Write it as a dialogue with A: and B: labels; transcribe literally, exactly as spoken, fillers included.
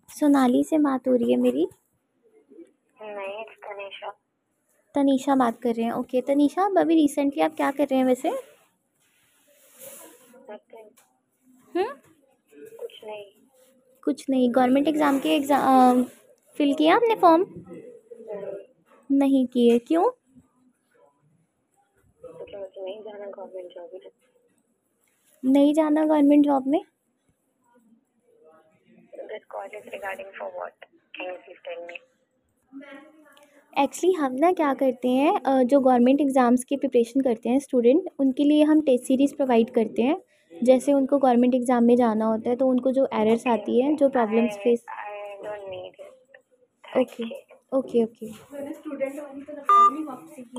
A: सोनाली से बात हो रही है मेरी?
B: नहीं, it's तनीषा।
A: तनीषा बात कर रहे हैं। ओके तनीषा, अब अभी रिसेंटली आप क्या कर रहे हैं वैसे?
B: Nothing,
A: हम्म
B: कुछ नहीं।
A: कुछ नहीं। गवर्नमेंट एग्ज़ाम के एग्ज़ाम फिल किया आपने फॉर्म?
B: नहीं,
A: नहीं किए, क्यों?
B: क्योंकि मुझे नहीं जाना गवर्नमेंट जॉब में।
A: नहीं जाना गवर्नमेंट जॉब में?
B: This call is regarding for what? Can you please tell me?
A: Actually हम ना क्या करते हैं, अ, जो गवर्नमेंट एग्ज़ाम्स की प्रिपरेशन करते हैं स्टूडेंट, उनके लिए हम टेस्ट सीरीज़ प्रोवाइड करते हैं। जैसे उनको गवर्नमेंट एग्ज़ाम में जाना होता है तो उनको जो एरर्स
B: Okay,
A: आती हैं,
B: okay.
A: जो
B: I
A: प्रॉब्लम्स फेस।
B: I don't need it.
A: Okay
B: Thank you.
A: Okay okay.